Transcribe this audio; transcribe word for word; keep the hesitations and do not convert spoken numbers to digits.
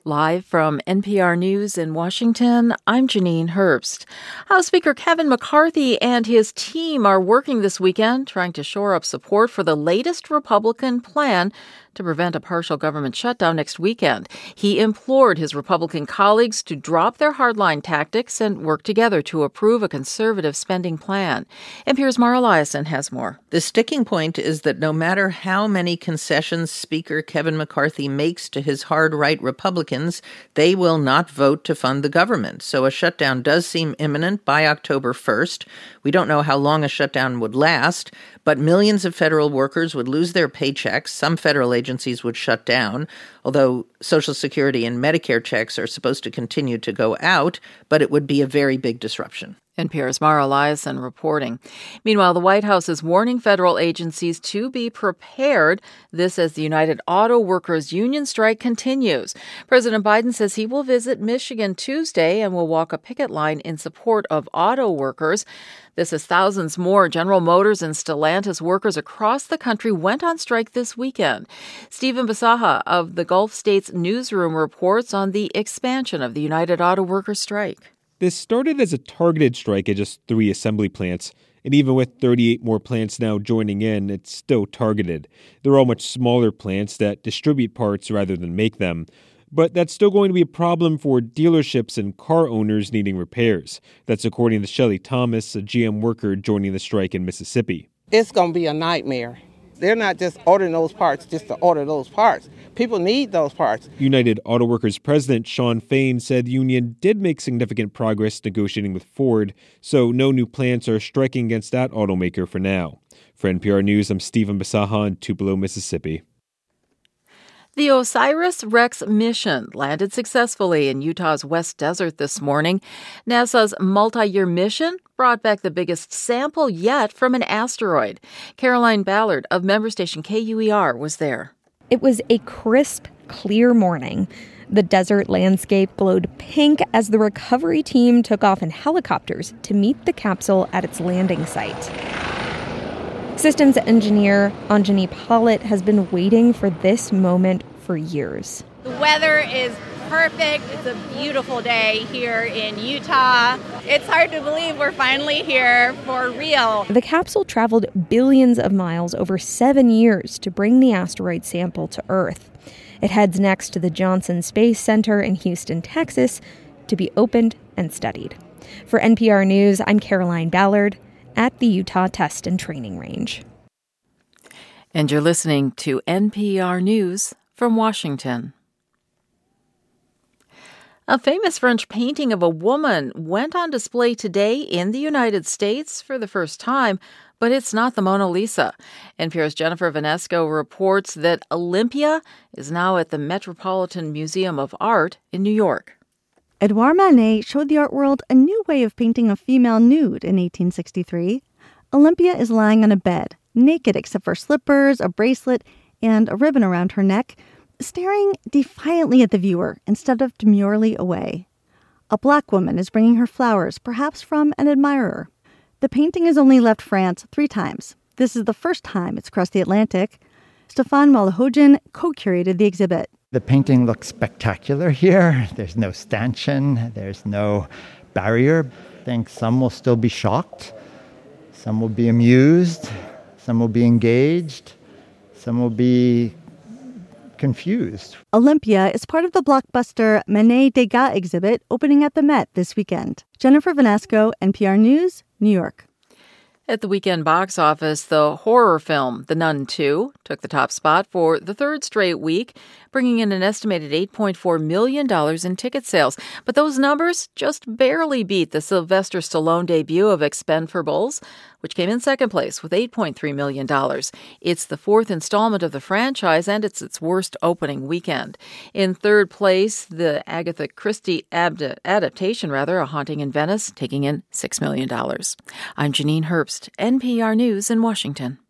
Live from N P R News in Washington, I'm Janine Herbst. House Speaker Kevin McCarthy and his team are working this weekend trying to shore up support for the latest Republican plan to prevent a partial government shutdown next weekend. He implored his Republican colleagues to drop their hardline tactics and work together to approve a conservative spending plan. N P R's Mara Liasson has more. The sticking point is that no matter how many concessions Speaker Kevin McCarthy makes to his hard-right Republicans, they will not vote to fund the government. So a shutdown does seem imminent by October first. We don't know how long a shutdown would last, but millions of federal workers would lose their paychecks. Some federal agencies would shut down, although Social Security and Medicare checks are supposed to continue to go out, but it would be a very big disruption. N P R's Mara Liasson reporting. Meanwhile, the White House is warning federal agencies to be prepared. This as the United Auto Workers union strike continues. President Biden says he will visit Michigan Tuesday and will walk a picket line in support of auto workers. This as thousands more General Motors and Stellantis workers across the country went on strike this weekend. Stephen Bisaha of the Gulf States Newsroom reports on the expansion of the United Auto Workers strike. This started as a targeted strike at just three assembly plants, and even with thirty-eight more plants now joining in, it's still targeted. They're all much smaller plants that distribute parts rather than make them. But that's still going to be a problem for dealerships and car owners needing repairs. That's according to Shelley Thomas, a G M worker joining the strike in Mississippi. It's going to be a nightmare. They're not just ordering those parts just to order those parts. People need those parts. United Auto Workers President Shawn Fain said the union did make significant progress negotiating with Ford, so no new plants are striking against that automaker for now. For N P R News, I'm Stephen Bisaha in Tupelo, Mississippi. The OSIRIS-REx mission landed successfully in Utah's West Desert this morning. NASA's multi-year mission brought back the biggest sample yet from an asteroid. Caroline Ballard of member station K U E R was there. It was a crisp, clear morning. The desert landscape glowed pink as the recovery team took off in helicopters to meet the capsule at its landing site. Systems engineer Anjani Pollitt has been waiting for this moment for years. The weather is perfect. It's a beautiful day here in Utah. It's hard to believe we're finally here for real. The capsule traveled billions of miles over seven years to bring the asteroid sample to Earth. It heads next to the Johnson Space Center in Houston, Texas, to be opened and studied. For N P R News, I'm Caroline Ballard at the Utah Test and Training Range. And you're listening to N P R News from Washington. A famous French painting of a woman went on display today in the United States for the first time, but it's not the Mona Lisa. N P R's Jennifer Vanesco reports that Olympia is now at the Metropolitan Museum of Art in New York. Edouard Manet showed the art world a new way of painting a female nude in eighteen sixty-three. Olympia is lying on a bed, naked except for slippers, a bracelet, and a ribbon around her neck, staring defiantly at the viewer instead of demurely away. A black woman is bringing her flowers, perhaps from an admirer. The painting has only left France three times. This is the first time it's crossed the Atlantic. Stéphane Malahogin co-curated the exhibit. The painting looks spectacular here. There's no stanchion. There's no barrier. I think some will still be shocked. Some will be amused. Some will be engaged. Some will be confused. Olympia is part of the blockbuster Manet Degas exhibit opening at the Met this weekend. Jennifer Vanesco, N P R News, New York. At the weekend box office, the horror film The Nun two took the top spot for the third straight week, bringing in an estimated eight point four million dollars in ticket sales. But those numbers just barely beat the Sylvester Stallone debut of Expendables, which came in second place with eight point three million dollars. It's the fourth installment of the franchise, and it's its worst opening weekend. In third place, the Agatha Christie ad- adaptation, rather, A Haunting in Venice, taking in six million dollars. I'm Janine Herbst, N P R News in Washington.